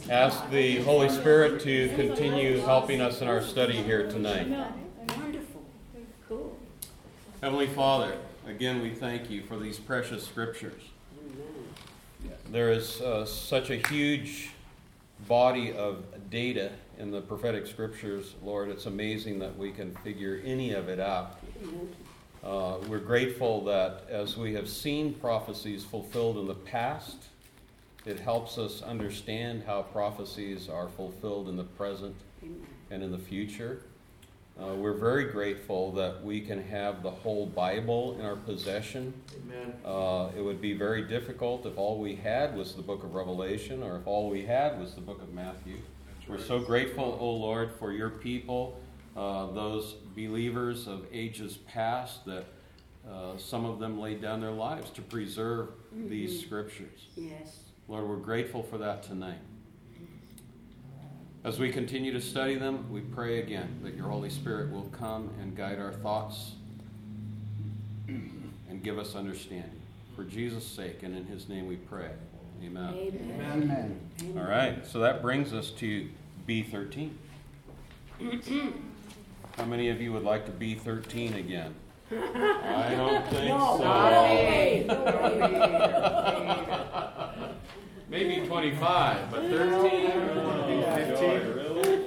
ask the Holy Spirit to continue helping us in our study here tonight. Wonderful. Cool. Heavenly Father, again we thank you for these precious scriptures. There is such a huge body of data in the prophetic scriptures, Lord. It's amazing that we can figure any of it out. We're grateful that as we have seen prophecies fulfilled in the past, it helps us understand how prophecies are fulfilled in the present and in the future. We're very grateful that we can have the whole Bible in our possession. Amen. It would be very difficult if all we had was the book of Revelation, or if all we had was the book of Matthew. We're so grateful, O Lord, for your people, those believers of ages past, that some of them laid down their lives to preserve these scriptures. Yes. Lord, we're grateful for that tonight. As we continue to study them, we pray again that your Holy Spirit will come and guide our thoughts and give us understanding. For Jesus' sake and in his name we pray. Amen. Amen. All right, so that brings us to B13. How many of you would like to be 13 again? I don't think so. Maybe 25, but 13? 15? Really?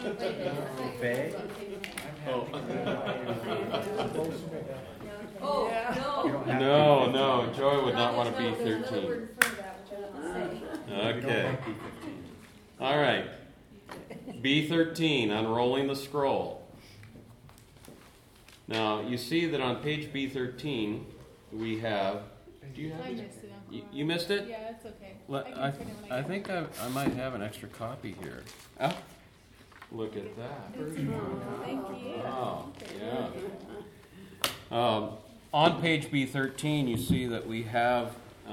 No, Joy would not want to be 13. Okay. All right. B13, unrolling the scroll. Now, you see that on page B13, we have... Do you have I it? missed it. You missed it? Yeah, it's okay. I think I might have an extra copy here. Oh, look at that. Thank you. Oh, yeah. On page B13, you see that we have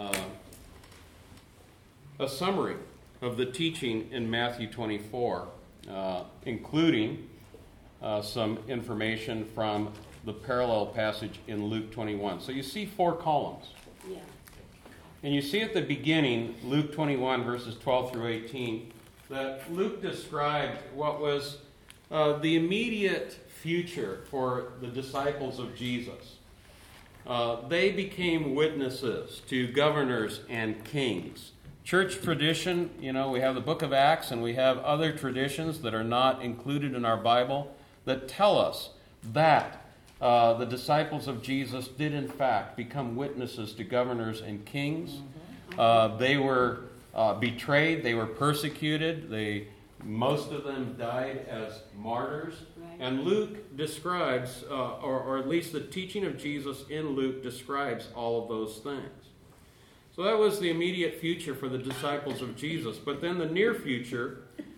a summary of the teaching in Matthew 24, including some information from the parallel passage in Luke 21. So you see 4 columns. Yeah. And you see at the beginning, Luke 21, verses 12 through 18, that Luke described what was the immediate future for the disciples of Jesus. They became witnesses to governors and kings. Church tradition, we have the book of Acts and we have other traditions that are not included in our Bible that tell us that the disciples of Jesus did in fact become witnesses to governors and kings. They were betrayed, they were persecuted, most of them died as martyrs. Right. And Luke describes, or at least the teaching of Jesus in Luke describes all of those things. So that was the immediate future for the disciples of Jesus. But then the near future,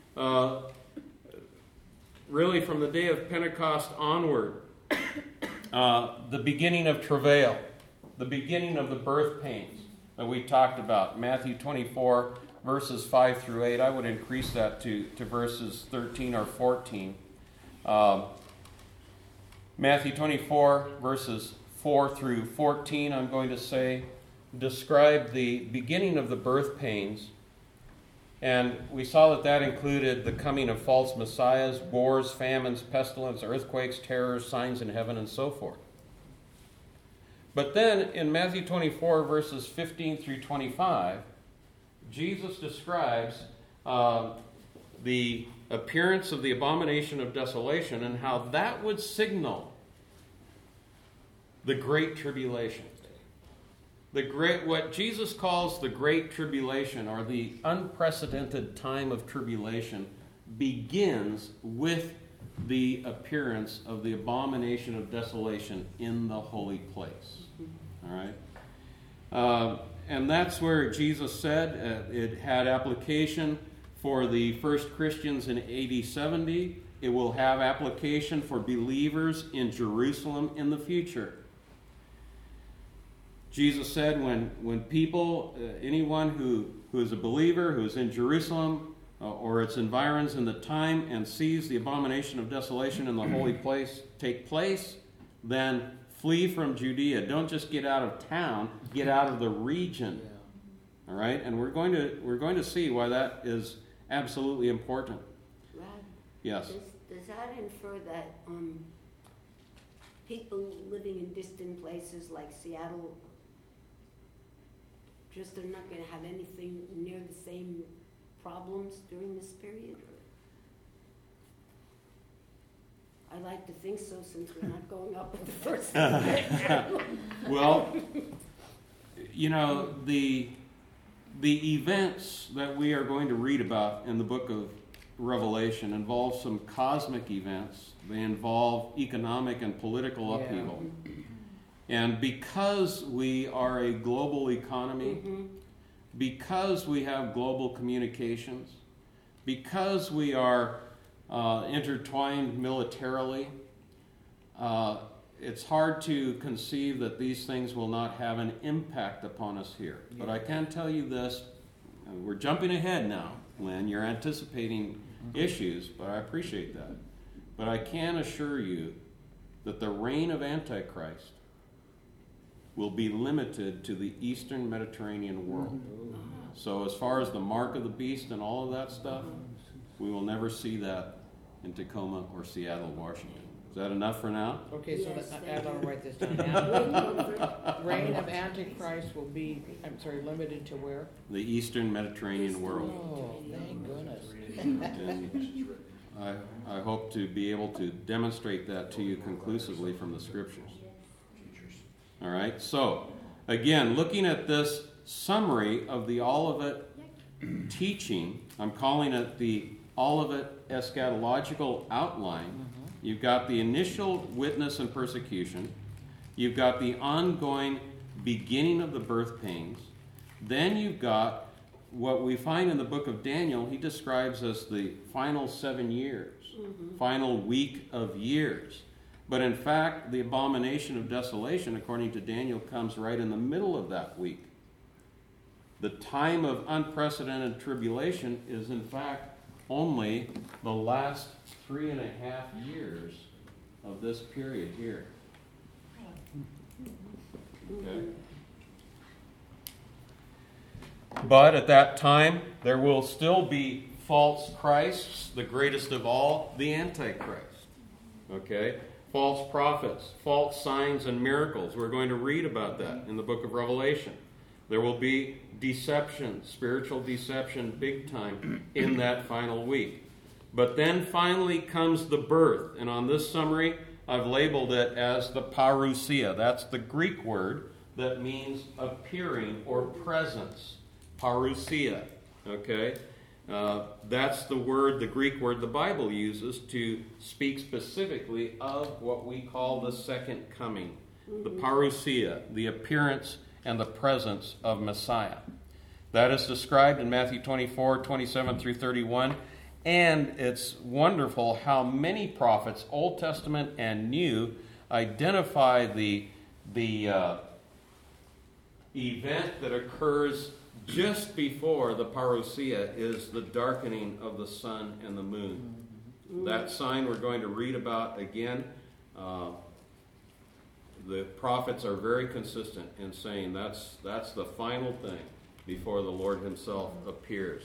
really from the day of Pentecost onward, the beginning of travail, the beginning of the birth pains that we talked about, Matthew 24, verses 5 through 8. I would increase that to verses 13 or 14. Matthew 24, verses 4 through 14, I'm going to say, describe the beginning of the birth pains. And we saw that included the coming of false messiahs, wars, famines, pestilence, earthquakes, terrors, signs in heaven, and so forth. But then in Matthew 24, verses 15 through 25, Jesus describes the appearance of the abomination of desolation and how that would signal the Great Tribulation. What Jesus calls the Great Tribulation, or the unprecedented time of tribulation, begins with the appearance of the abomination of desolation in the holy place. All right? And that's where Jesus said it had application for the first Christians in AD 70. It will have application for believers in Jerusalem in the future. Jesus said when people, anyone who is a believer, who is in Jerusalem or its environs in the time and sees the abomination of desolation in the holy place take place, then flee from Judea. Don't just get out of town, get out of the region. All right? And we're going to see why that is absolutely important. Rod, Yes. does that infer that people living in distant places like Seattle just are not going to have anything near the same problems during this period? I like to think so, since we're not going up at the first. Well, you know, the events that we are going to read about in the book of Revelation involve some cosmic events. They involve economic and political upheaval. And because we are a global economy, because we have global communications, because we are intertwined militarily, it's hard to conceive that these things will not have an impact upon us here. But I can tell you this, we're jumping ahead now, Lynn, you're anticipating issues, but I appreciate that. But I can assure you that the reign of Antichrist will be limited to the Eastern Mediterranean world. So as far as the mark of the beast and all of that stuff, we will never see that in Tacoma or Seattle, Washington. Is that enough for now? Okay, so Yes, I don't write this down. Reign of Antichrist will be, limited to where? The Eastern Mediterranean world. Oh, thank goodness. And I hope to be able to demonstrate that to you conclusively from the Scriptures. All right, so again, looking at this summary of the Olivet teaching, I'm calling it the Olivet eschatological outline. You've got the initial witness and persecution. You've got the ongoing beginning of the birth pains. Then you've got what we find in the book of Daniel. He describes as the final 7 years, final week of years. But in fact, the abomination of desolation, according to Daniel, comes right in the middle of that week. The time of unprecedented tribulation is in fact only the last 3.5 years of this period here. Okay. But at that time, there will still be false Christs, the greatest of all, the Antichrist. Okay? False prophets, false signs and miracles. We're going to read about that in the book of Revelation. There will be deception, spiritual deception, big time, in that final week. But then finally comes the birth. And on this summary, I've labeled it as the parousia. That's the Greek word that means appearing or presence. Parousia. Okay? That's the word, the Greek word the Bible uses to speak specifically of what we call the second coming. The parousia, the appearance and the presence of Messiah. That is described in Matthew 24, 27 through 31. And it's wonderful how many prophets, Old Testament and New, identify the event that occurs just before the parousia is the darkening of the sun and the moon. That sign we're going to read about again. The prophets are very consistent in saying that's the final thing before the Lord himself appears.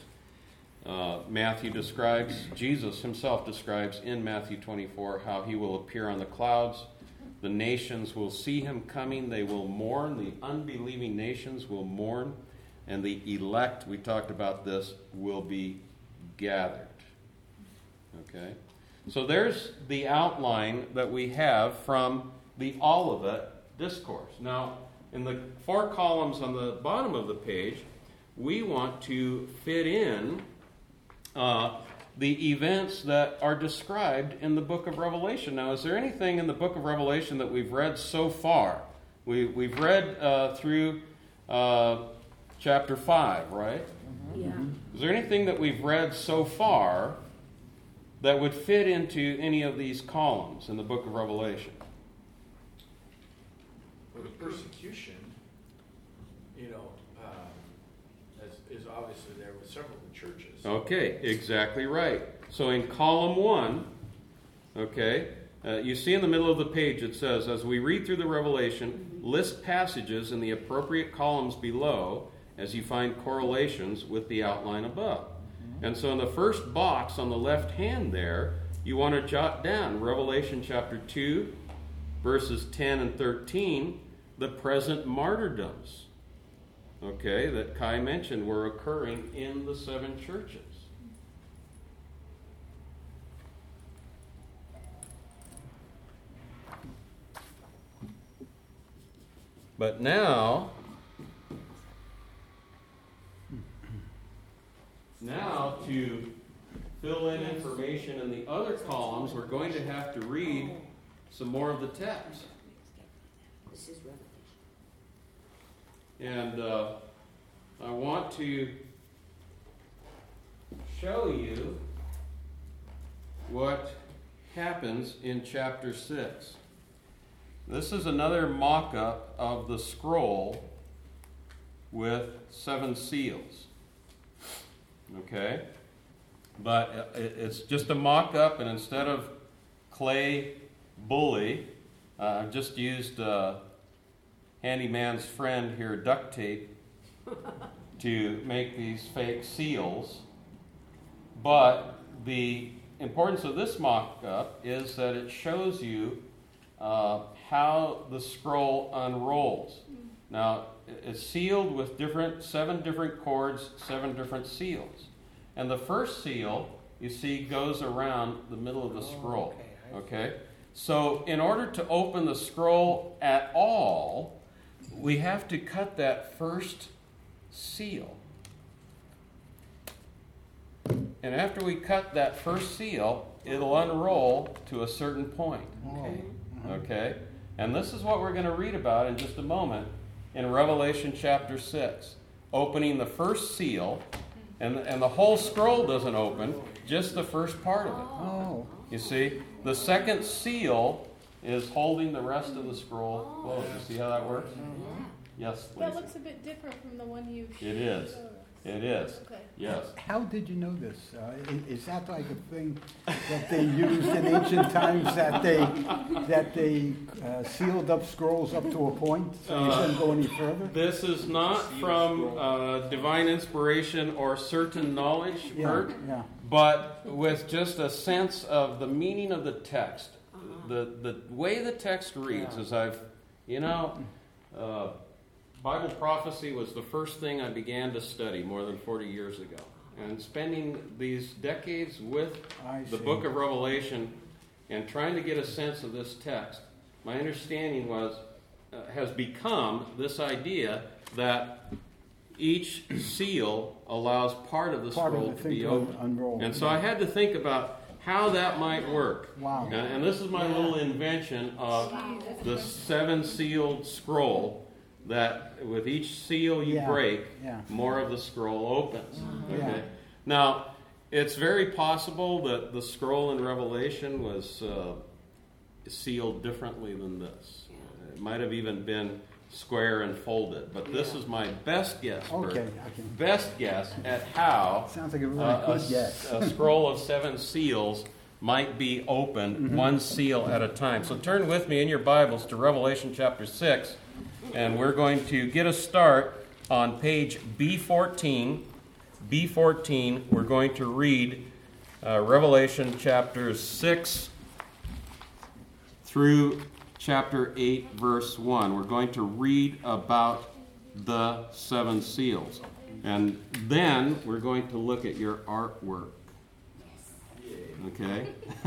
Jesus himself describes in Matthew 24 how he will appear on the clouds. The nations will see him coming. They will mourn. The unbelieving nations will mourn. And the elect, we talked about this, will be gathered. Okay? So there's the outline that we have from the Olivet Discourse. Now, in the 4 columns on the bottom of the page, we want to fit in the events that are described in the book of Revelation. Now, is there anything in the book of Revelation that we've read so far? We've read through chapter 5, right? Yeah. Is there anything that we've read so far that would fit into any of these columns in the book of Revelation? Well, the persecution, is obviously there with several of the churches. Okay, exactly right. So in column 1, okay, you see in the middle of the page it says, as we read through the Revelation, list passages in the appropriate columns below as you find correlations with the outline above. And so in the first box on the left hand there, you want to jot down Revelation chapter 2, verses 10 and 13, the present martyrdoms, okay, that Kai mentioned were occurring in the 7 churches. But now to fill in information in the other columns, we're going to have to read some more of the text. This is Revelation. And I want to show you what happens in chapter 6. This is another mock-up of the scroll with 7 seals. Okay? But it's just a mock-up, and instead of clay bully, I've just used handyman's friend here, duct tape, to make these fake seals. But the importance of this mock-up is that it shows you how the scroll unrolls. Now, it's sealed with 7 different cords, 7 different seals. And the first seal, you see, goes around the middle of the scroll. Okay? So, in order to open the scroll at all, we have to cut that first seal. And after we cut that first seal, it'll unroll to a certain point. Okay? And this is what we're going to read about in just a moment in Revelation chapter 6. Opening the first seal, and the whole scroll doesn't open, just the first part of it. You see? The second seal is holding the rest of the scroll closed. You see how that works? Yes, please. That looks a bit different from the one you showed. It is. It is. Okay. Yes. How did you know this? Is that like a thing that they used in ancient times, that they sealed up scrolls up to a point so you couldn't go any further? This is not from divine inspiration or certain knowledge, Bert, but with just a sense of the meaning of the text. The way the text reads, as Bible prophecy was the first thing I began to study more than 40 years ago. And spending these decades with the book of Revelation and trying to get a sense of this text, my understanding has become this idea that each seal allows part of the scroll to be opened. And so I had to think about how that might work. Wow. And this is my little invention of the 7 sealed scroll, that with each seal you break, more of the scroll opens. Okay. Now, it's very possible that the scroll in Revelation was sealed differently than this. It might have even been square and folded, but this is my best guess. Best guess at how sounds like a really good guess. A scroll of 7 seals might be opened, one seal at a time. So turn with me in your Bibles to Revelation chapter 6. And we're going to get a start on page B14. B14, we're going to read Revelation chapters 6 through chapter 8, verse 1. We're going to read about the 7 seals. And then we're going to look at your artwork. Okay?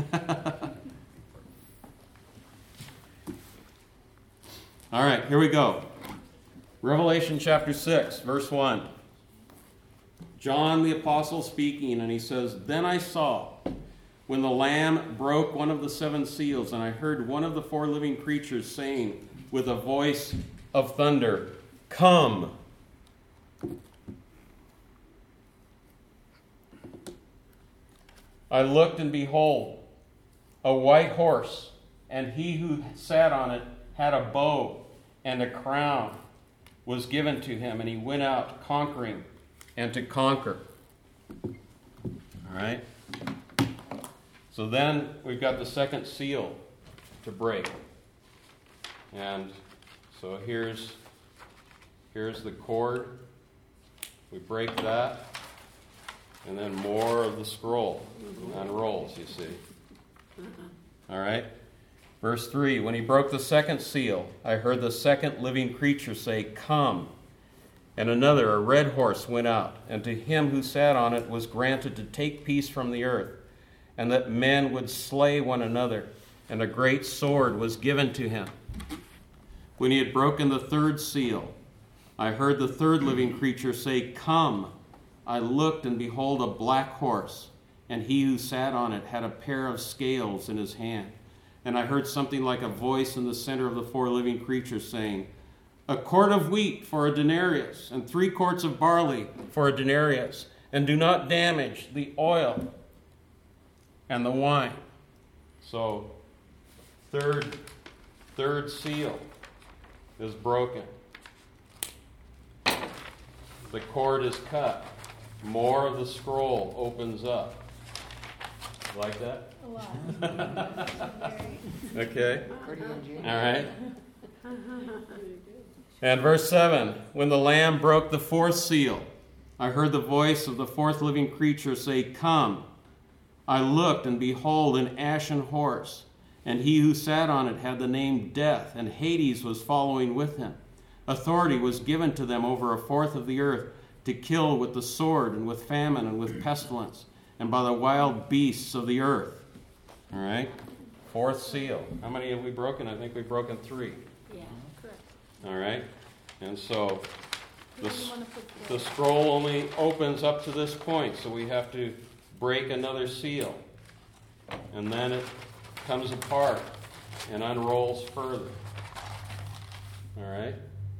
All right, here we go. Revelation chapter 6, verse 1. John the Apostle speaking, and he says, "Then I saw, when the Lamb broke one of the 7 seals, and I heard one of the 4 living creatures saying with a voice of thunder, 'Come.' I looked, and behold, a white horse, and he who sat on it had a bow, and a crown was given to him, and he went out conquering and to conquer." All right? So then we've got the second seal to break. And so here's the cord. We break that. And then more of the scroll unrolls, you see. All right? Verse 3, when he broke the second seal, I heard the second living creature say, "Come." And another, a red horse, went out, and to him who sat on it was granted to take peace from the earth, and that men would slay one another, and a great sword was given to him. When he had broken the third seal, I heard the third living creature say, "Come." I looked, and behold, a black horse, and he who sat on it had a pair of scales in his hand. And I heard something like a voice in the center of the four living creatures saying, "A quart of wheat for a denarius, and 3 quarts of barley for a denarius, and do not damage the oil and the wine." So, third seal is broken. The cord is cut. More of the scroll opens up. Like that? A lot. Very. Okay. Pretty ingenious. All right. And verse 7, when the Lamb broke the fourth seal, I heard the voice of the fourth living creature say, "Come." I looked, and behold, an ashen horse, and he who sat on it had the name Death, and Hades was following with him. Authority was given to them over a fourth of the earth to kill with the sword, and with famine, and with pestilence, and by the wild beasts of the earth. All right? Fourth seal. How many have we broken? I think we've broken 3. Yeah. Correct. All right? And so Where do you want to put the scroll only opens up to this point, so we have to break another seal. And then it comes apart and unrolls further. All right?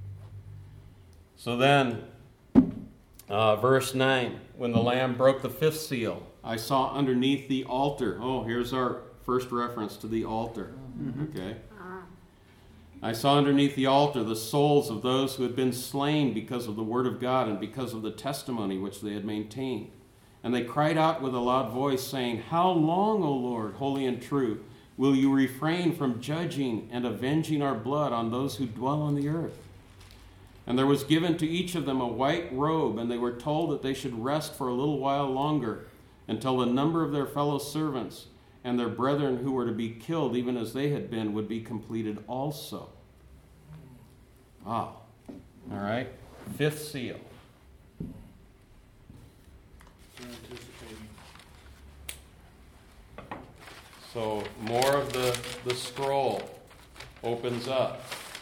So then, verse 9, when the Lamb broke the fifth seal, I saw underneath the altar. Oh, here's our first reference to the altar. Okay? I saw underneath the altar the souls of those who had been slain because of the word of God and because of the testimony which they had maintained. And they cried out with a loud voice, saying, "How long, O Lord, holy and true, will you refrain from judging and avenging our blood on those who dwell on the earth?" And there was given to each of them a white robe, and they were told that they should rest for a little while longer, until the number of their fellow servants and their brethren who were to be killed, even as they had been, would be completed also. Wow. All right. Fifth seal. We're anticipating. So more of the scroll opens up.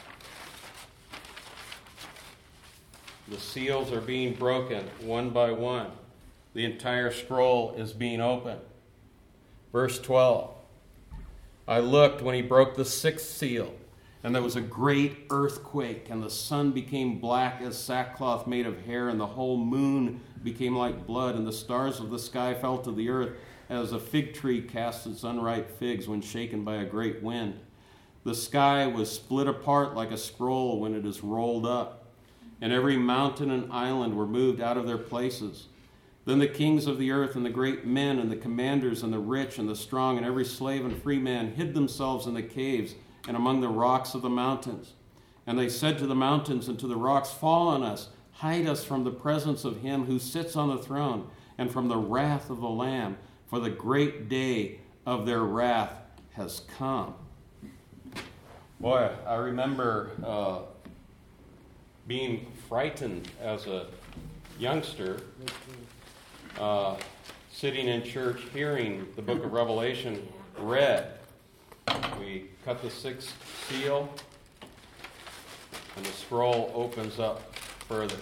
The seals are being broken one by one. The entire scroll is being opened. Verse 12. I looked when he broke the sixth seal, and there was a great earthquake, and the sun became black as sackcloth made of hair, and the whole moon became like blood, and the stars of the sky fell to the earth, as a fig tree casts its unripe figs when shaken by a great wind. The sky was split apart like a scroll when it is rolled up, and every mountain and island were moved out of their places. Then the kings of the earth and the great men and the commanders and the rich and the strong and every slave and free man hid themselves in the caves and among the rocks of the mountains. And they said to the mountains and to the rocks, "Fall on us, hide us from the presence of him who sits on the throne and from the wrath of the Lamb, for the great day of their wrath has come." Boy, I remember being frightened as a youngster, sitting in church hearing the book of Revelation read. We cut the sixth seal, and the scroll opens up further.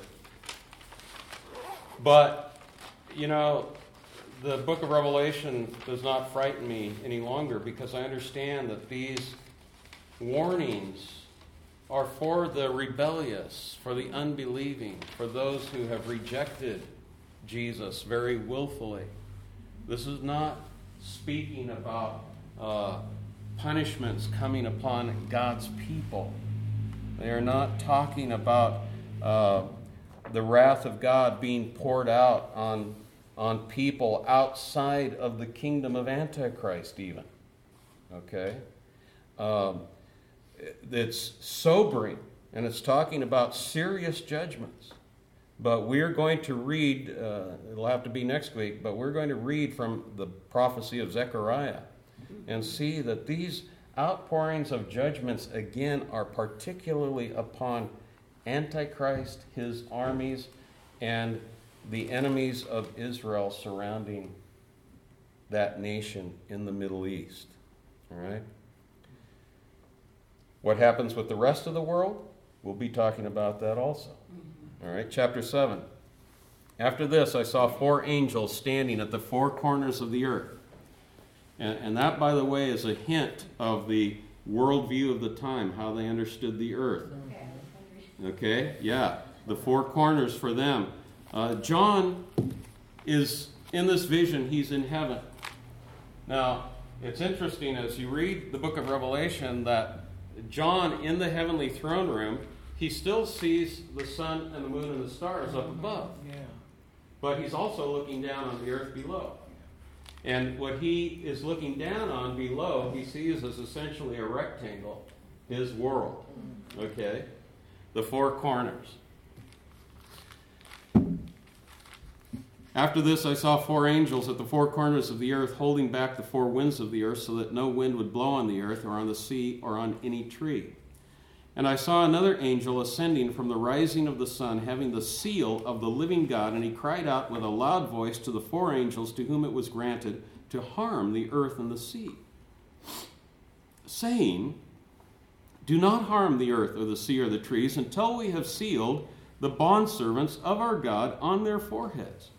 But, you know, the book of Revelation does not frighten me any longer, because I understand that these warnings are for the rebellious, for the unbelieving, for those who have rejected Jesus very willfully. This is not speaking about punishments coming upon God's people. They are not talking about the wrath of God being poured out on people outside of the kingdom of Antichrist even. Okay? It's sobering, and it's talking about serious judgments But we're going to read, it'll have to be next week, but we're going to read from the prophecy of Zechariah and see that these outpourings of judgments again are particularly upon Antichrist, his armies, and the enemies of Israel surrounding that nation in the Middle East. All right? What happens with the rest of the world? We'll be talking about that also. All right, chapter 7. After this, I saw 4 angels standing at the 4 corners of the earth. And that, by the way, is a hint of the worldview of the time, how they understood the earth. Okay, yeah, the 4 corners for them. John is in this vision, he's in heaven. Now, it's interesting as you read the book of Revelation that John, in the heavenly throne room, he still sees the sun and the moon and the stars up above. Yeah. But he's also looking down on the earth below. And what he is looking down on below, he sees as essentially a rectangle, his world. Okay? The 4 corners. After this, I saw 4 angels at the 4 corners of the earth, holding back the 4 winds of the earth, so that no wind would blow on the earth or on the sea or on any tree. And I saw another angel ascending from the rising of the sun, having the seal of the living God, and he cried out with a loud voice to the 4 angels to whom it was granted to harm the earth and the sea, saying, "Do not harm the earth or the sea or the trees until we have sealed the bondservants of our God on their foreheads."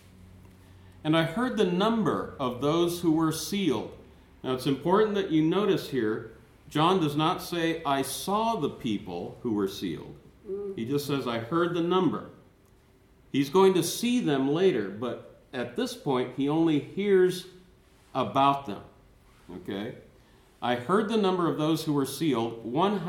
And I heard the number of those who were sealed. Now it's important that you notice here, John does not say, "I saw the people who were sealed." He just says, "I heard the number." He's going to see them later, but at this point, he only hears about them. Okay? I heard the number of those who were sealed,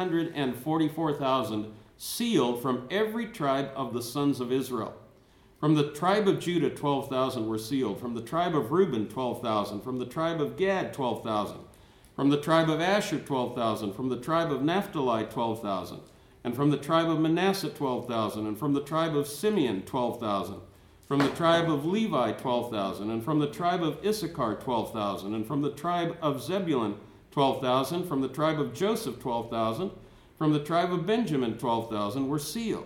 144,000, sealed from every tribe of the sons of Israel. From the tribe of Judah, 12,000 were sealed. From the tribe of Reuben, 12,000. From the tribe of Gad, 12,000. From the tribe of Asher, 12,000. From the tribe of Naphtali, 12,000. And from the tribe of Manasseh, 12,000. And from the tribe of Simeon, 12,000. From the tribe of Levi, 12,000. And from the tribe of Issachar, 12,000. And from the tribe of Zebulun, 12,000. From the tribe of Joseph, 12,000. From the tribe of Benjamin, 12,000 were sealed.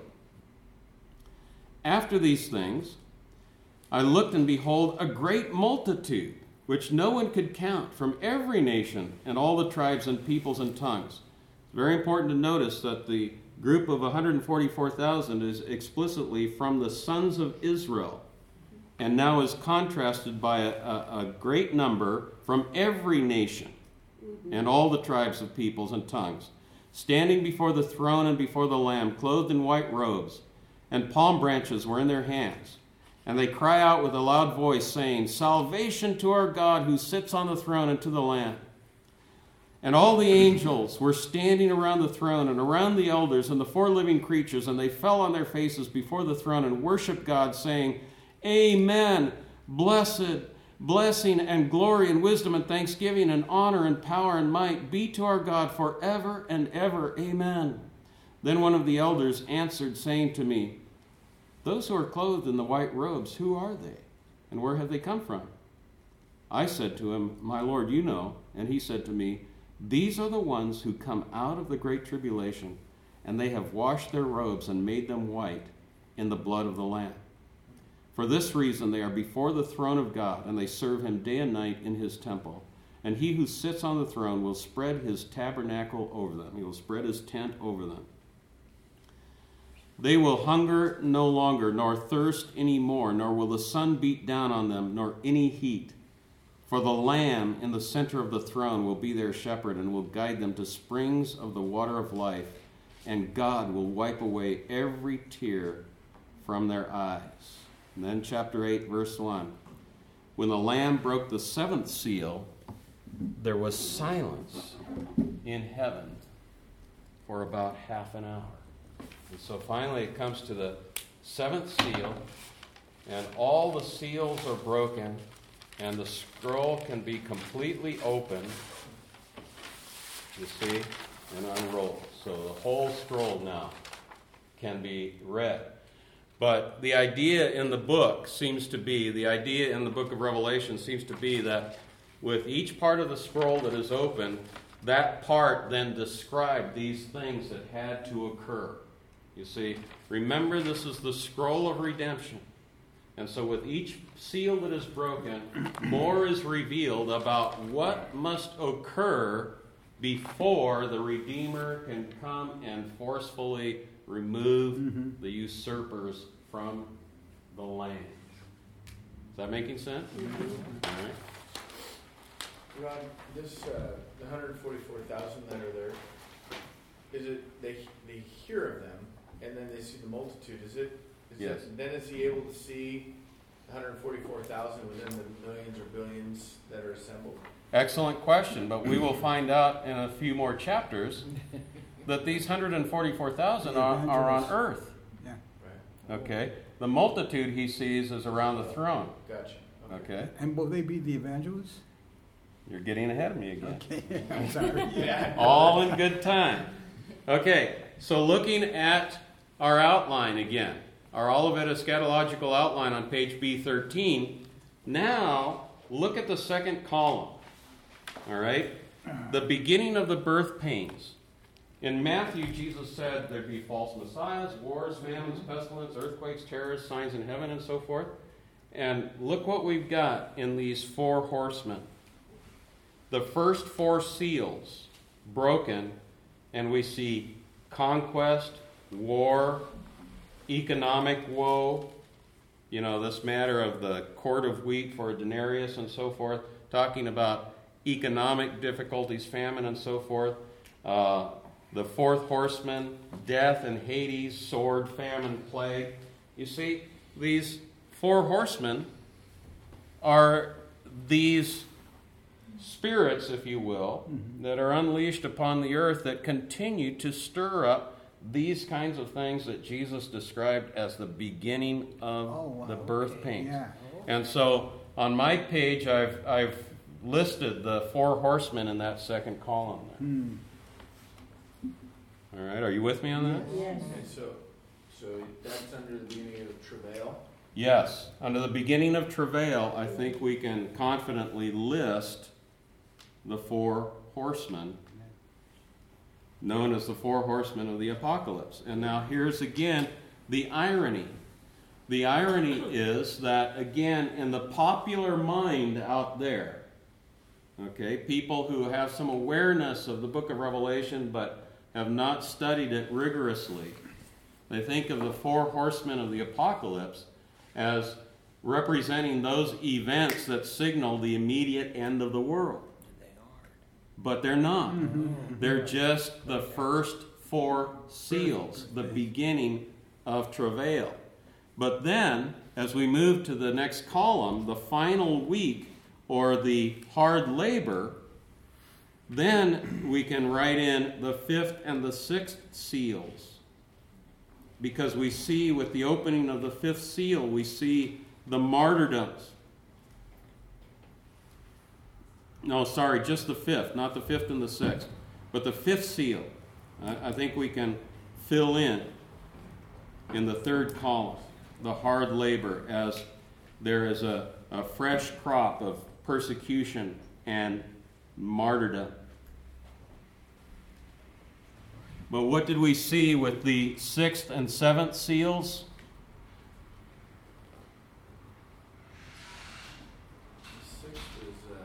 After these things, I looked, and behold, a great multitude, which no one could count, from every nation and all the tribes and peoples and tongues. It's very important to notice that the group of 144,000 is explicitly from the sons of Israel, and now is contrasted by a great number from every nation and all the tribes of peoples and tongues, standing before the throne and before the Lamb, clothed in white robes, and palm branches were in their hands. And they cry out with a loud voice, saying, "Salvation to our God who sits on the throne and to the Lamb." And all the angels were standing around the throne and around the elders and the 4 living creatures, and they fell on their faces before the throne and worshiped God, saying, "Amen. Blessing and glory and wisdom and thanksgiving and honor and power and might be to our God forever and ever. Amen." Then one of the elders answered, saying to me, "Those who are clothed in the white robes, who are they? And where have they come from?" I said to him, "My Lord, you know." And he said to me, "These are the ones who come out of the great tribulation, and they have washed their robes and made them white in the blood of the Lamb. For this reason they are before the throne of God, and they serve him day and night in his temple. And he who sits on the throne will spread his tabernacle over them." He will spread his tent over them. "They will hunger no longer, nor thirst any more, nor will the sun beat down on them, nor any heat. For the Lamb in the center of the throne will be their shepherd and will guide them to springs of the water of life, and God will wipe away every tear from their eyes." And then chapter 8, verse 1. When the Lamb broke the 7th seal, there was silence in heaven for about half an hour. And so finally it comes to the 7th seal, and all the seals are broken, and the scroll can be completely opened, you see, and unrolled. So the whole scroll now can be read. But the idea in the book of Revelation seems to be that with each part of the scroll that is open, that part then described these things that had to occur. You see, remember, this is the scroll of redemption. And so with each seal that is broken, more is revealed about what must occur before the Redeemer can come and forcefully remove the usurpers from the land. Is that making sense? All right. Ron, this, the 144,000 that are there, is it, they hear of them, and then they see the multitude, Yes. Then is he able to see 144,000 within the millions or billions that are assembled? Excellent question, but we will find out in a few more chapters that these 144,000 are on earth. Yeah. Right. Okay? The multitude he sees is around the throne. Gotcha. Okay? And will they be the evangelists? You're getting ahead of me again. Okay, I'm sorry. Yeah. All in good time. Okay, so looking at our outline again, our Olivet eschatological outline on page B13, now look at the second column. All right? The beginning of the birth pains. In Matthew, Jesus said there'd be false messiahs, wars, famines, pestilence, earthquakes, terrors, signs in heaven, and so forth. And look what we've got in these four horsemen. The first four seals broken, and we see conquest, war, economic woe, this matter of the quart of wheat for a denarius and so forth, talking about economic difficulties, famine and so forth. The fourth horseman, death and Hades, sword, famine, plague. You see, these four horsemen are these spirits, if you will, that are unleashed upon the earth that continue to stir up these kinds of things that Jesus described as the beginning of the birth pains. Yeah. And so on my page, I've listed the four horsemen in that second column there. All right, are you with me on that? Yes. Okay, so that's under the beginning of travail? Yes. Under the beginning of travail, I think we can confidently list the four horsemen, known as the four horsemen of the apocalypse. And now here's again the irony. The irony is that, again, in the popular mind out there, okay, people who have some awareness of the book of Revelation but have not studied it rigorously, they think of the four horsemen of the apocalypse as representing those events that signal the immediate end of the world. But they're not. They're just the first four seals, the beginning of travail. But then, as we move to the next column, the final week, or the hard labor, then we can write in the fifth and the sixth seals. Because we see with the opening of the fifth seal, we see the martyrdoms. No, sorry, just the fifth, not the fifth and the sixth. But the fifth seal, I think we can fill in the third column, the hard labor, as there is a fresh crop of persecution and martyrdom. But what did we see with the sixth and seventh seals? The sixth is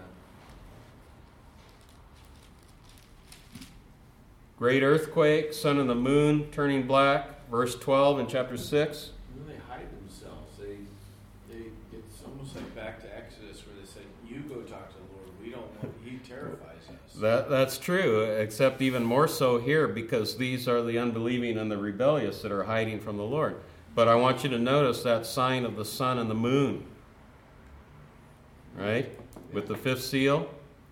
Great earthquake, sun and the moon turning black, verse 12 in chapter 6. when they hide themselves. It's almost like back to Exodus where they said, "You go talk to the Lord. We don't want. He terrifies us." That's true, except even more so here, because these are the unbelieving and the rebellious that are hiding from the Lord. But I want you to notice that sign of the sun and the moon, right? With the fifth seal.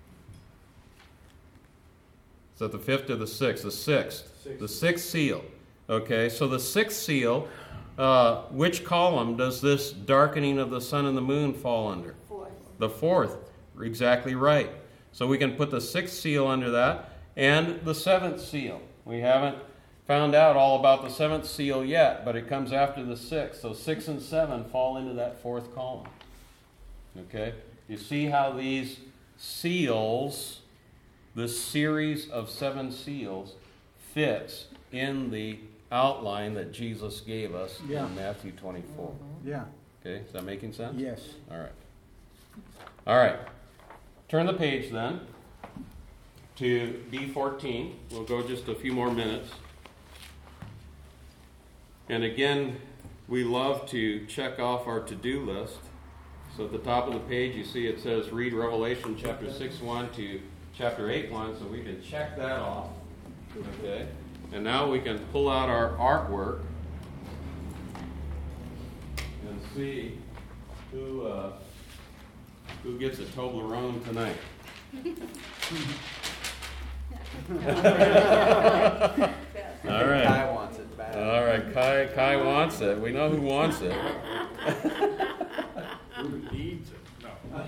Is that the fifth or the sixth? The sixth. Sixth. The sixth seal. Okay, so the sixth seal, which column does this darkening of the sun and the moon fall under? Fourth. The fourth. Exactly right. So we can put the sixth seal under that, and the seventh seal. We haven't found out all about the seventh seal yet, but it comes after the sixth. So 6 and 7 fall into that fourth column. Okay? You see how these seals, this series of 7 seals, fits in the outline that Jesus gave us in Matthew 24. Yeah. Okay? Is that making sense? Yes. All right. All right. Turn the page then to B14. We'll go just a few more minutes. And again, we love to check off our to-do list. So at the top of the page, you see it says read Revelation chapter 6:1 to chapter 8:1. So we can check that off. Okay. And now we can pull out our artwork and see who gets a Toblerone tonight. All right. Kai wants it bad. All right, Kai wants it. We know who wants it. Who needs it? No.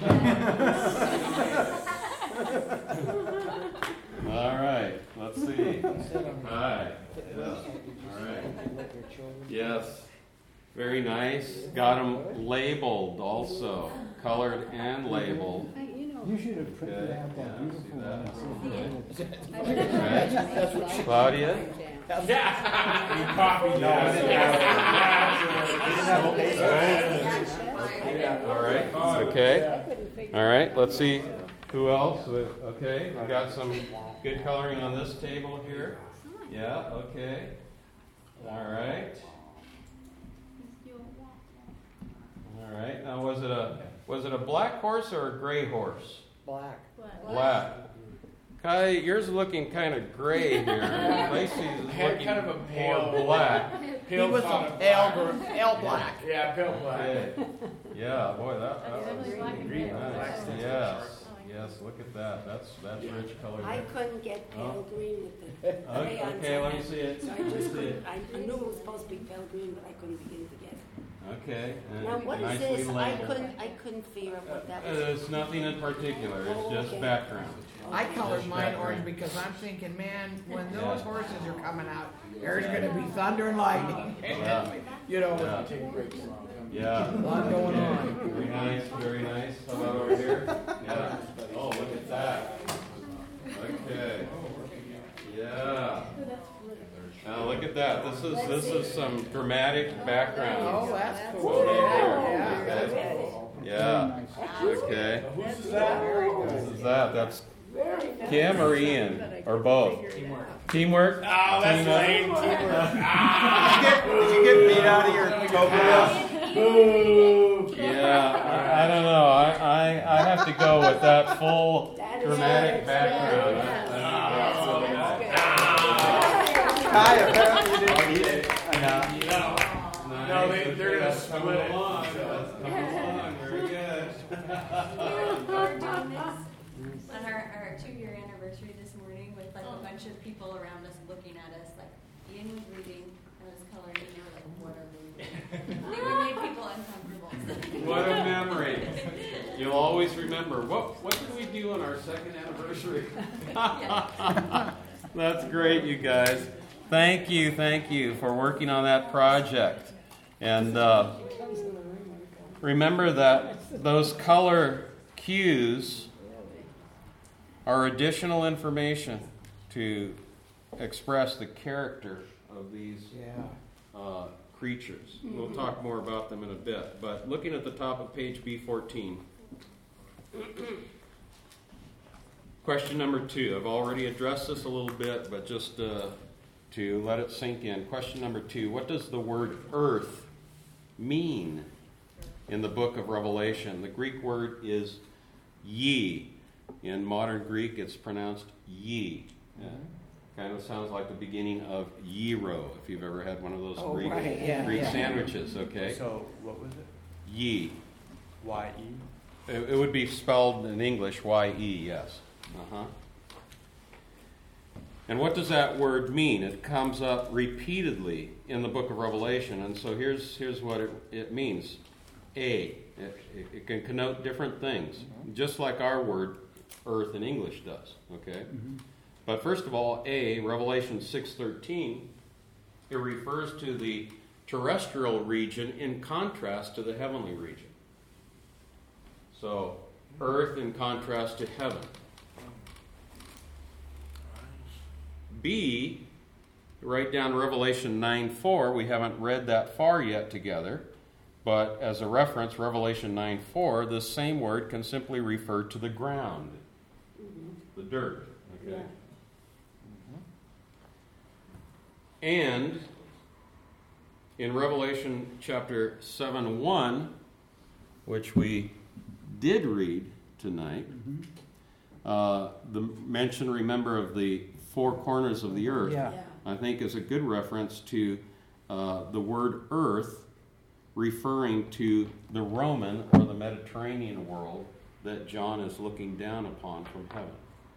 All right, let's see. Hi. All right. Yes. Very nice. Got them labeled also, colored and labeled. You should have printed Okay. out that beautiful one. All right. Claudia. He copied All right. Okay. All right. Let's see who else. Okay. We got some good coloring on this table here. Yeah. Okay. All right. All right. Now, was it a black horse or a gray horse? Black. Black. Kai, yours is looking kind of gray here. Lacey's is Had looking kind of a pale- more black. He was a pale black. Yeah, pale black. Okay. Yeah, boy, that Definitely black and Green, red. black. yes, yes. Look at that. That's rich color. I there. couldn't get pale green with the crayons. Okay, let me see it. So I Let me just see couldn't, it. I knew it was supposed to be pale green, but I couldn't begin to get it. Okay. and Now, what is nicely this? labeled. I couldn't figure out what that was. It's nothing in particular. It's Oh, just okay. background. I colored Just mine background. orange because I'm thinking, man, when Yeah. those horses are coming out, there's going to be thunder and lightning. Yeah. You know, Yeah. Take breaks long. Yeah. a lot going on. Very nice, very nice. How about over here? Yeah. Oh, look at that. Okay. Yeah. Now look at that. This is some dramatic background. Oh, that's cool. Photo Yeah, there. that's Okay. cool. Yeah. Okay. Who's that? This is that. That's Kim or Ian or both. Teamwork. Oh, that's Team up? lame. Teamwork. Did you get beat out of your Toblerone? Boo. Yeah. I don't know. I have to go with that full dramatic background. Kai, apparently you didn't eat it. No, they're gonna That's coming split it. along. That's coming along. Very good. We're doing this on our 2-year anniversary this morning with like a bunch of people around us looking at us like Ian was reading and was coloring and they were like, what are we reading? We made people uncomfortable. What a memory. You'll always remember. What did we do on our 2nd anniversary? That's great, you guys. Thank you for working on that project. And remember that those color cues are additional information to express the character of these creatures. We'll talk more about them in a bit. But looking at the top of page B14, question number 2. I've already addressed this a little bit, but just to let it sink in. Question number 2. What does the word earth mean in the book of Revelation? The Greek word is ye. In modern Greek, it's pronounced ye. Kind of sounds like the beginning of gyro, if you've ever had one of those Oh, Greek, right, yeah, Greek yeah. sandwiches, okay? So, what was it? Ye. Y-E? It would be spelled in English, Y-E, yes. And what does that word mean? It comes up repeatedly in the book of Revelation, and so here's what it means. It can connote different things, just like our word earth in English does, okay? But first of all, Revelation 6:13 it refers to the terrestrial region in contrast to the heavenly region. So, earth in contrast to heaven. B, write down Revelation 9:4. We haven't read that far yet together, but as a reference, Revelation 9:4, this same word can simply refer to the ground, the dirt. Okay. Yeah. And in Revelation chapter 7:1, which we did read tonight, the mention, remember, of the four corners of the earth, Yeah. I think is a good reference to the word earth referring to the Roman or the Mediterranean world that John is looking down upon from heaven.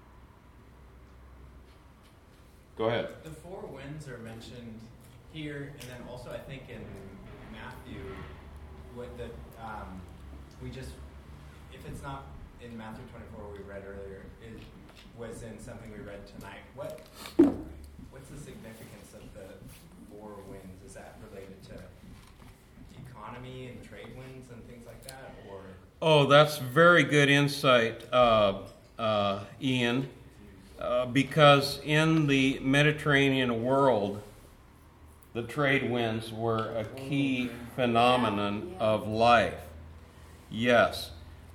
Go ahead. The four winds are mentioned here, and then also I think in Matthew, what the we just, if it's not in Matthew 24 we read earlier, it was in something we read tonight. What's the significance of the four winds? Is that related to economy and trade winds and things like that, or? Oh, that's very good insight, Ian. Because in the Mediterranean world, the trade winds were a key phenomenon of life. Yes.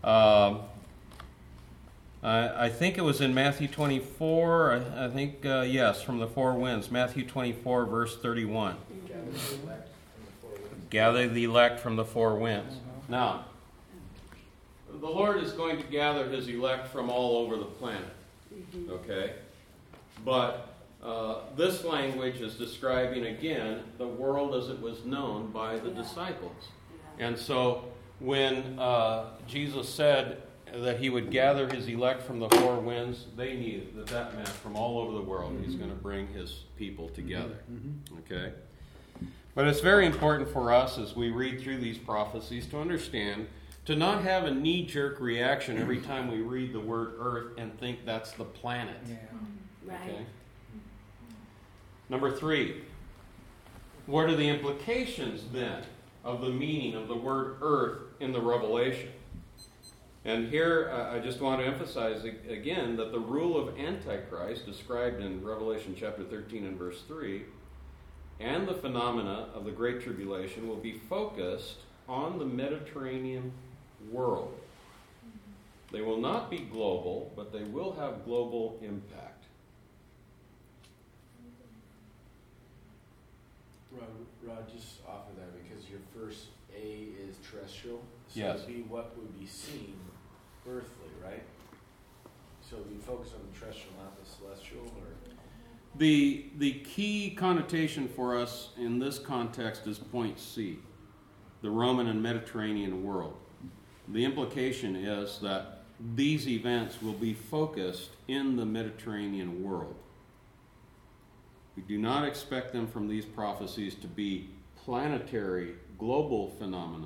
I think it was in Matthew 24, I think, yes, from the four winds. Matthew 24, verse 31. Gather the elect from the four winds. Now, the Lord is going to gather his elect from all over the planet. Okay? But this language is describing, again, the world as it was known by the disciples. And so when Jesus said that he would gather his elect from the four winds, they knew that that meant from all over the world he's going to bring his people together. Okay? But it's very important for us as we read through these prophecies to understand, to not have a knee-jerk reaction every time we read the word earth and think that's the planet. Right. Okay? Number 3, what are the implications then of the meaning of the word earth in the Revelation? And here I just want to emphasize again that the rule of Antichrist described in Revelation chapter 13 and verse 3 and the phenomena of the Great Tribulation will be focused on the Mediterranean world. They will not be global, but they will have global impact. Rod, just off of that, because your first A is terrestrial, so Yes. it'd be what would be seen earthly, right? So we focus on the terrestrial, not the celestial, or? The key connotation for us in this context is point C, the Roman and Mediterranean world. The implication is that these events will be focused in the Mediterranean world. We do not expect them from these prophecies to be planetary, global phenomena,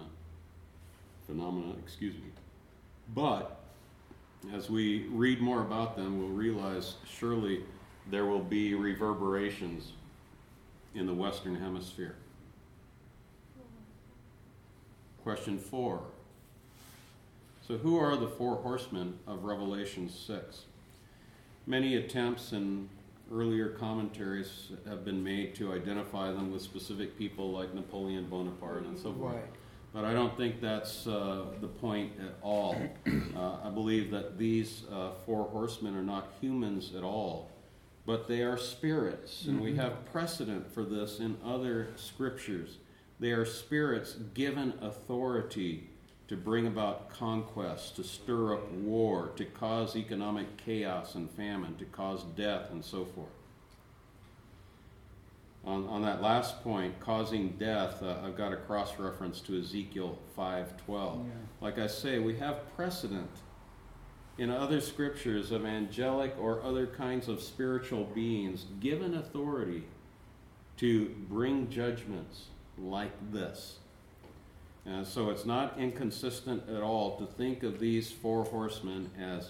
But as we read more about them, we'll realize surely there will be reverberations in the Western Hemisphere. Question 4. So who are the four horsemen of Revelation 6? Many attempts in earlier commentaries have been made to identify them with specific people like Napoleon Bonaparte and so forth. Right. But I don't think that's the point at all. I believe that these four horsemen are not humans at all, but they are spirits. And we have precedent for this in other scriptures. They are spirits given authority to bring about conquest, to stir up war, to cause economic chaos and famine, to cause death and so forth. On that last point, causing death, I've got a cross-reference to Ezekiel 5:12. Like I say, we have precedent in other scriptures of angelic or other kinds of spiritual beings given authority to bring judgments like this. And so it's not inconsistent at all to think of these four horsemen as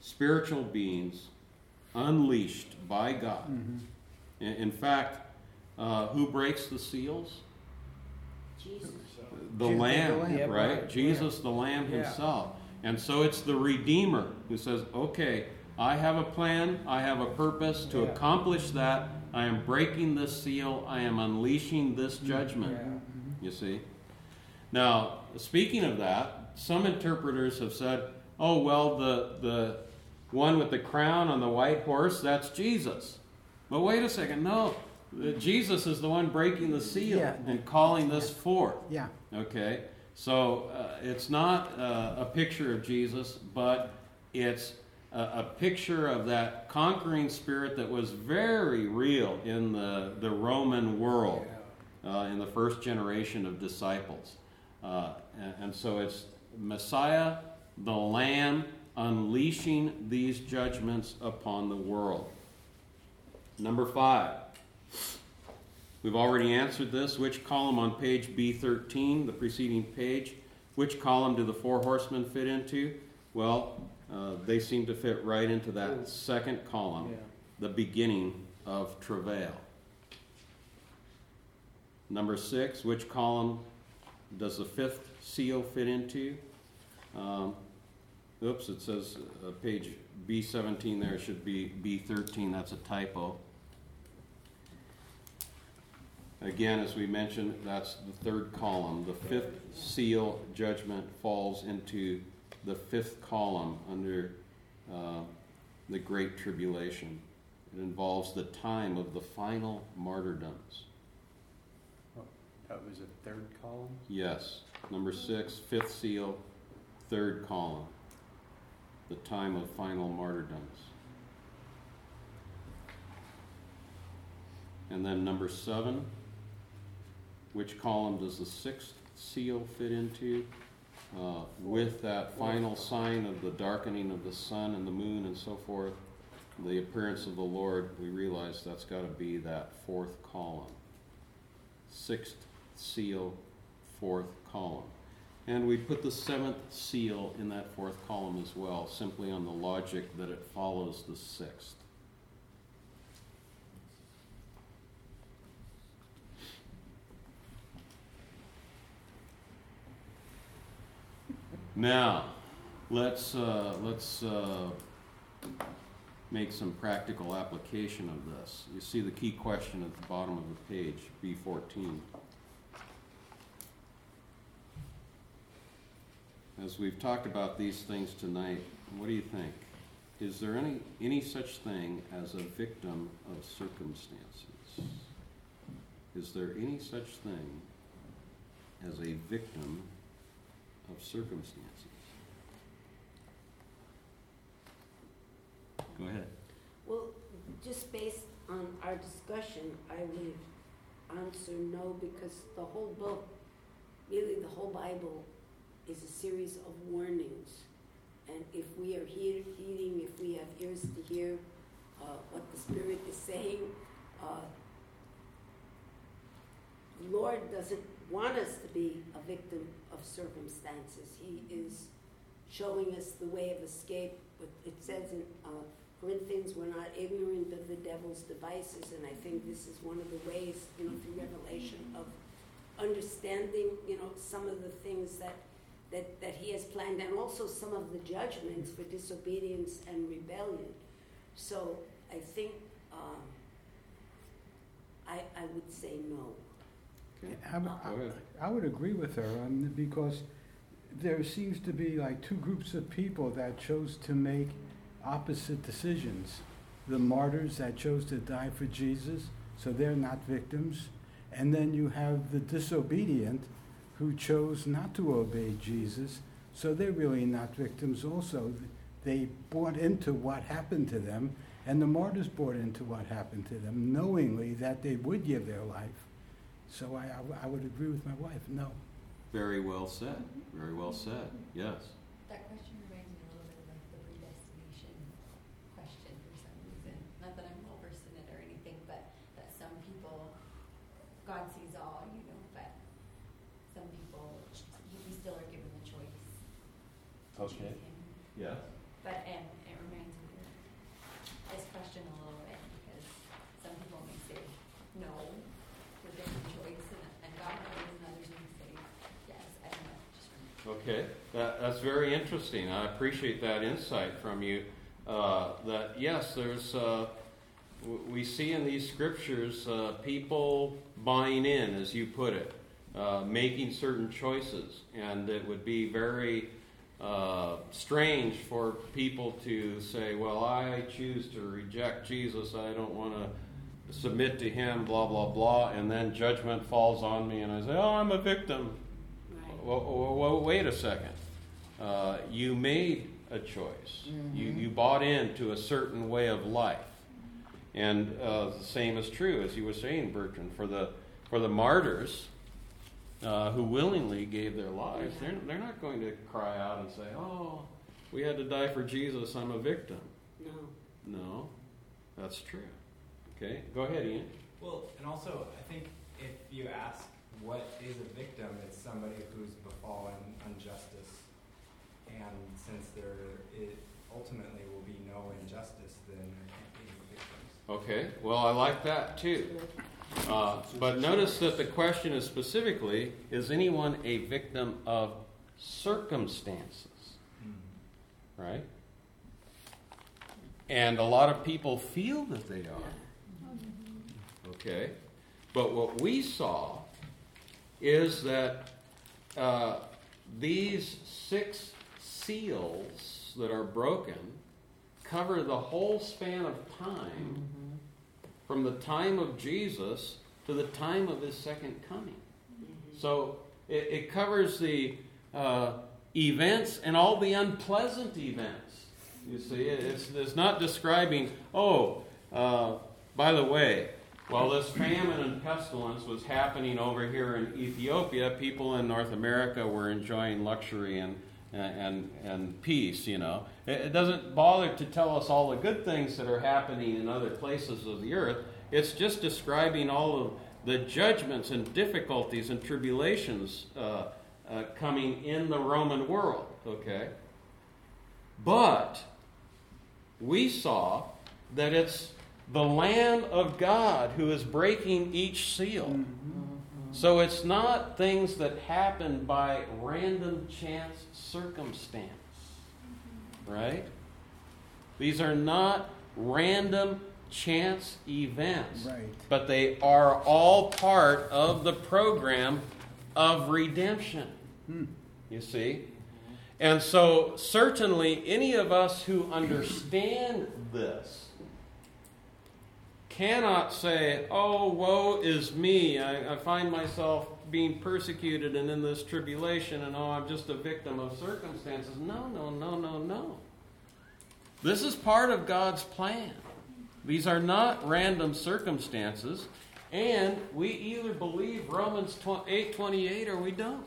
spiritual beings unleashed by God. In fact, Who breaks the seals? Jesus. The Jesus, Lamb, the Lamb. Yeah, right? right, Jesus, the Lamb Yeah. himself. And so it's the Redeemer who says, okay, I have a plan, I have a purpose to Yeah. accomplish that. I am breaking this seal, I am unleashing this judgment. Yeah. You see? Now, speaking of that, some interpreters have said, oh, well, the one with the crown on the white horse, that's Jesus. But wait a second, no. Jesus is the one breaking the seal Yeah. and calling this forth. Yeah. Okay? So it's not a picture of Jesus, but it's a picture of that conquering spirit that was very real in the Roman world in the first generation of disciples. And so it's Messiah, the Lamb, unleashing these judgments upon the world. Number 5. We've already answered this. Which column on page B13, the preceding page, which column do the 4 horsemen fit into? Well, they seem to fit right into that second column, Yeah. the beginning of travail. Number 6, which column does the 5th seal fit into? It says page B17 there, should be B13, that's a typo. Again, as we mentioned, that's the 3rd column. The 5th seal judgment falls into the 5th column under the Great Tribulation. It involves the time of the final martyrdoms. That was a 3rd column? Yes. Number 6, 5th seal, 3rd column. The time of final martyrdoms. And then number 7, which column does the 6th seal fit into? With that final sign of the darkening of the sun and the moon and so forth, the appearance of the Lord, we realize that's got to be that 4th column. 6th seal, 4th column. And we put the 7th seal in that 4th column as well, simply on the logic that it follows the 6th. Now, let's make some practical application of this. You see the key question at the bottom of the page, B14. As we've talked about these things tonight, what do you think? Is there any such thing as a victim of circumstances? Is there any such thing as a victim of circumstances? Go ahead. Well, just based on our discussion, I would answer no, because the whole book, really the whole Bible, is a series of warnings. And if we are heeding, if we have ears to hear what the Spirit is saying, the Lord doesn't want us to be a victim of circumstances. He is showing us the way of escape. But it says in Corinthians, we're not ignorant of the devil's devices, and I think this is one of the ways, through Revelation, of understanding, some of the things that he has planned, and also some of the judgments for disobedience and rebellion. So I think I would say no. Okay. I would agree with her, because there seems to be like 2 groups of people that chose to make opposite decisions. The martyrs that chose to die for Jesus, so they're not victims. And then you have the disobedient who chose not to obey Jesus, so they're really not victims also. They bought into what happened to them, and the martyrs bought into what happened to them, knowingly that they would give their life. So I would agree with my wife, no. Very well said. Very well said. Yes. That question reminds me a little bit of like the predestination question for some reason. Not that I'm well versed in it or anything, but that some people, God sees all, but some people, we still are given the choice to choose Him. Yes. But, and it reminds me of this question a little bit, because some people may say no, Okay, that's very interesting. I appreciate that insight from you. That yes, there's we see in these scriptures people buying in, as you put it, making certain choices, and it would be very strange for people to say, "Well, I choose to reject Jesus. I don't want to submit to him." Blah blah blah, and then judgment falls on me, and I say, "Oh, I'm a victim." Well, wait a second. You made a choice. Mm-hmm. You bought into a certain way of life, and the same is true, as you were saying, Bertrand, for the martyrs who willingly gave their lives. They're not going to cry out and say, "Oh, we had to die for Jesus. I'm a victim." No, that's true. Okay, go ahead, Ian. Well, and also, I think if you ask what is a victim, it's somebody who's befallen injustice. And since there ultimately will be no injustice, then there can't be any victims. Okay, well, I like that too. But notice that the question is specifically, is anyone a victim of circumstances? Right? And a lot of people feel that they are. Okay? But what we saw is that these 6 seals that are broken cover the whole span of time from the time of Jesus to the time of his second coming. So it covers the events and all the unpleasant events. You see, it's not describing, by the way, while this famine and pestilence was happening over here in Ethiopia, people in North America were enjoying luxury and peace, you know. It doesn't bother to tell us all the good things that are happening in other places of the earth. It's just describing all of the judgments and difficulties and tribulations coming in the Roman world, okay? But we saw that it's the Lamb of God who is breaking each seal. So it's not things that happen by random chance circumstance, right? These are not random chance events, Right. but they are all part of the program of redemption. You see? And so certainly any of us who understand this cannot say, "Oh, woe is me. I find myself being persecuted and in this tribulation, and I'm just a victim of circumstances." No. This is part of God's plan. These are not random circumstances, and we either believe Romans 8:28 or we don't.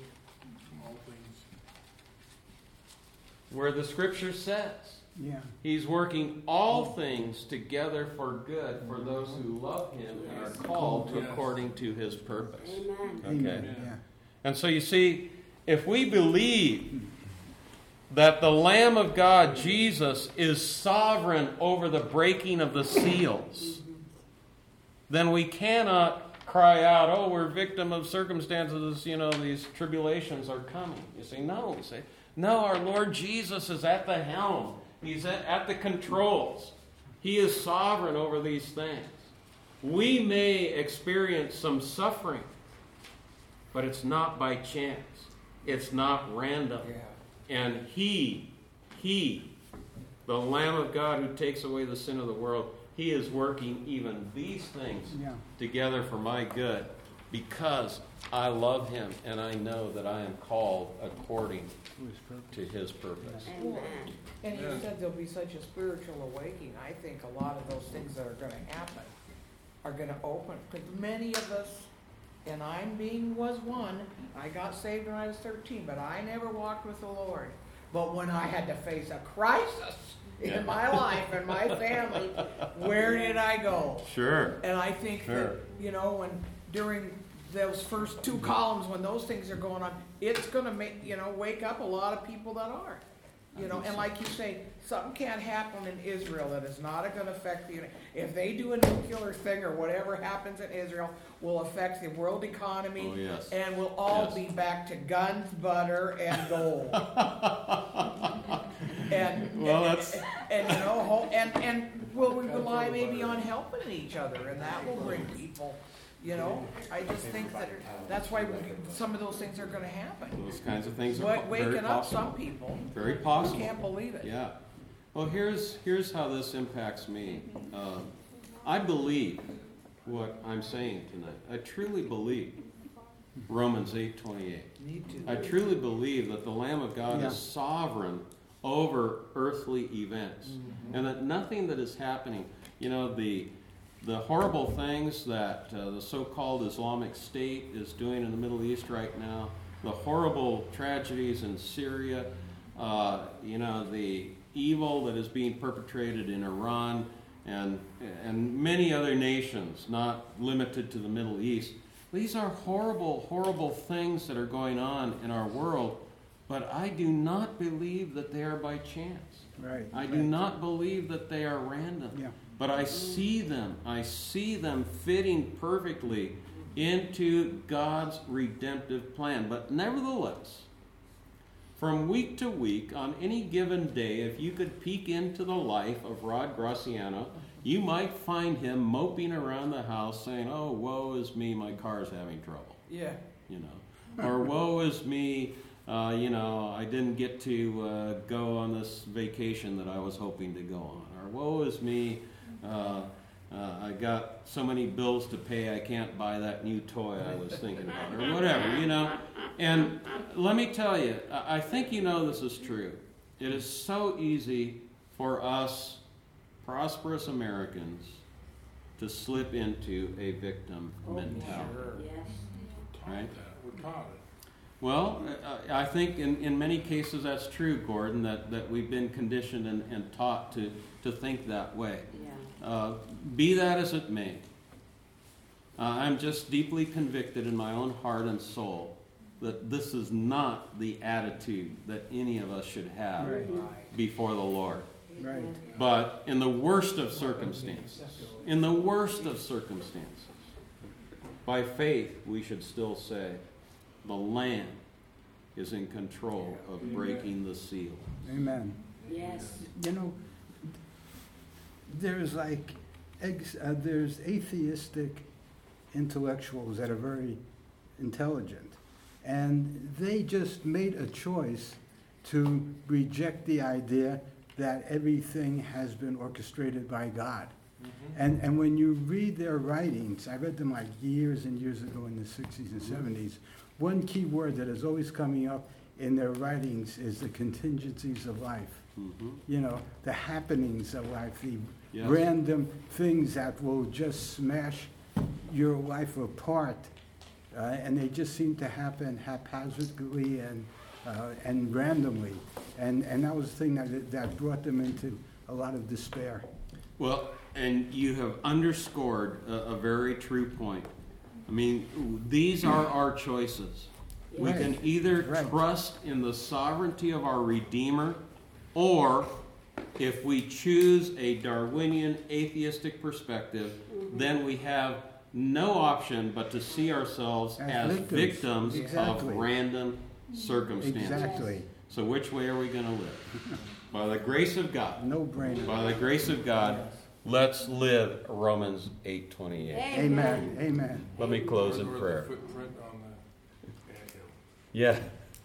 Where the scripture says, He's working all things together for good for those who love him and are called according to his purpose. Amen. Okay. And so you see, if we believe that the Lamb of God, Jesus, is sovereign over the breaking of the seals, then we cannot cry out, "Oh, we're victim of circumstances, these tribulations are coming." You see, no, we say, no, our Lord Jesus is at the helm. He's at the controls. He is sovereign over these things. We may experience some suffering, but it's not by chance. It's not random. And He, the Lamb of God who takes away the sin of the world, He is working even these things together for my good, because I love Him and I know that I am called according to His purpose. Amen. And you said there'll be such a spiritual awakening. I think a lot of those things that are going to happen are going to open, because many of us, and was one, I got saved when I was 13, but I never walked with the Lord. But when I had to face a crisis in my life and my family, where did I go? Sure. And I think that, when during those first 2 columns, when those things are going on, it's going to make, wake up a lot of people that are. You know, and like you say, something can't happen in Israel that is not going to affect the. If they do a nuclear thing or whatever happens in Israel, will affect the world economy, Oh, yes. and we'll all Yes. be back to guns, butter, and gold. and you know, and we'll rely maybe on helping each other, and that will bring people. You know, I just think that's why some of those things are going to happen. Those kinds of things are very Waking up possible. some people. Very possible. You can't believe it. Yeah. Well, here's how this impacts me. I believe what I'm saying tonight. I truly believe Romans 8:28. Need to. I truly believe that the Lamb of God is sovereign over earthly events, and that nothing that is happening, you know, the horrible things that the so-called Islamic State is doing in the Middle East right now, the horrible tragedies in Syria, you know, the evil that is being perpetrated in Iran and many other nations, not limited to the Middle East. These are horrible, horrible things that are going on in our world, but I do not believe that they are by chance. Right. I do not believe that they are random. Yeah. But I see them fitting perfectly into God's redemptive plan. But nevertheless, from week to week, on any given day, if you could peek into the life of Rod Graciano, you might find him moping around the house saying, "Oh, woe is me, my car's having trouble." Yeah. You know, or woe is me, you know, I didn't get to go on this vacation that I was hoping to go on. Or woe is me, I got so many bills to pay I can't buy that new toy I was thinking about, or whatever, you know. And let me tell you, I think you know this is true. It is so easy for us prosperous Americans to slip into a victim mentality. Yes. Right? We're taught it. Well, I think in many cases that's true, Gordon, that we've been conditioned and taught to think that way. Yeah. Be that as it may, I'm just deeply convicted in my own heart and soul that this is not the attitude that any of us should have before the Lord. Right. But in the worst of circumstances, by faith we should still say, the Lamb is in control of breaking the seal. Amen. Yes. You know, there's there's atheistic intellectuals that are very intelligent, and they just made a choice to reject the idea that everything has been orchestrated by God. And when you read their writings, I read them like years and years ago in the 60s and 70s, one key word that is always coming up in their writings is the contingencies of life. You know, the happenings of life, the random things that will just smash your life apart. And they just seem to happen haphazardly and randomly. And that was the thing that brought them into a lot of despair. Well, and you have underscored a very true point. I mean, these are our choices. We can either trust in the sovereignty of our Redeemer, or if we choose a Darwinian atheistic perspective, then we have no option but to see ourselves as victims of random circumstances. Exactly. So which way are we going to live? By the grace of God. No brainer. By the grace of God, let's live Romans 8:28. Amen. Amen. Let me close in prayer. Footprint on the Yeah.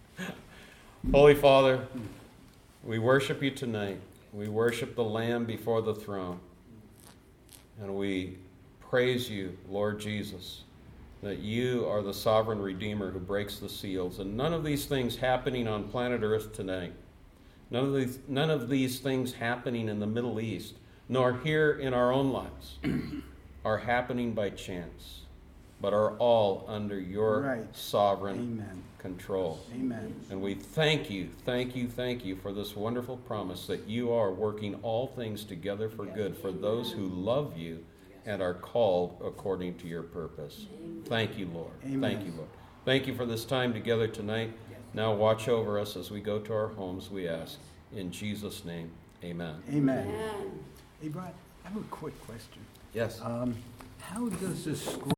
Holy Father, we worship you tonight. We worship the Lamb before the throne. And we praise you, Lord Jesus, that you are the sovereign Redeemer who breaks the seals. And none of these things happening on planet Earth tonight, none of these things happening in the Middle East, nor here in our own lives, are happening by chance, but are all under your sovereign control. Amen. And we thank you for this wonderful promise that you are working all things together for good for those who love you and are called according to your purpose. Thank you, Lord. Amen. Thank you, Lord. Thank you for this time together tonight. Now watch over us as we go to our homes, we ask. In Jesus' name, amen. Amen. Amen. Hey, Brad, I have a quick question. Yes. How does the scroll